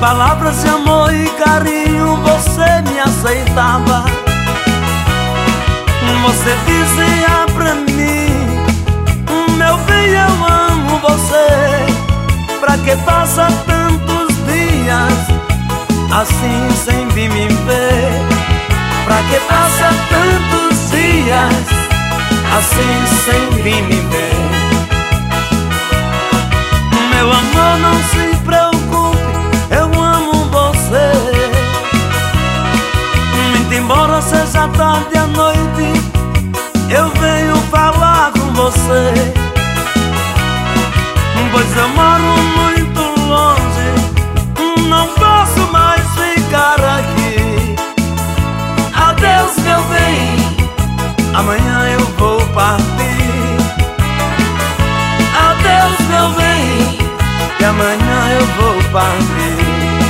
palavras de amor e carinho você me aceitava. Você dizia pra mim: meu bem, eu amo você. Pra que passa tantos dias assim sem vir me ver? Pra que passa tantos dias assim sem vir me ver? Meu amor, não se preocupe, eu amo você. Muito embora seja tarde à noite, eu venho falar com você. Pois eu moro muito longe, não posso mais ficar aqui. Adeus, meu bem, amanhã eu vou partir. Adeus, meu bem, que amanhã eu vou partir.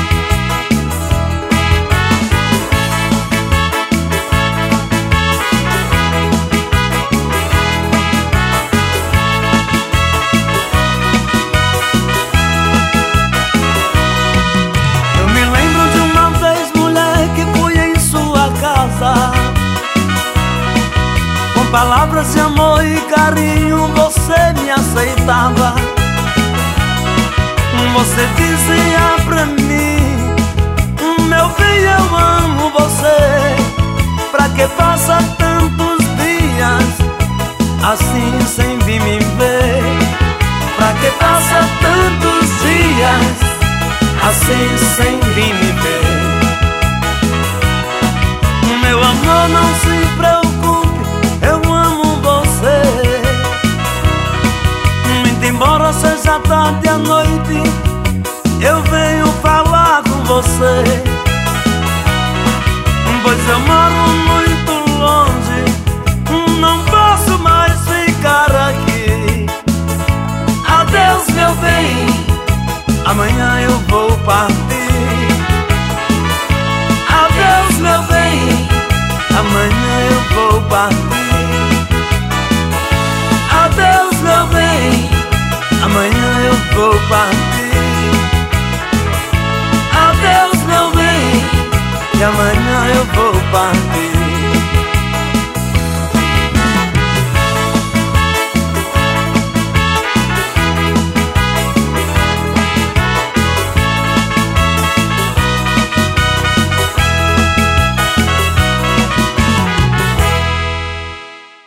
Com palavras de amor e carinho você me aceitava. Você dizia pra mim: meu bem, eu amo você. Pra que passa tantos dias assim sem vir me ver? Pra que passa tantos dias assim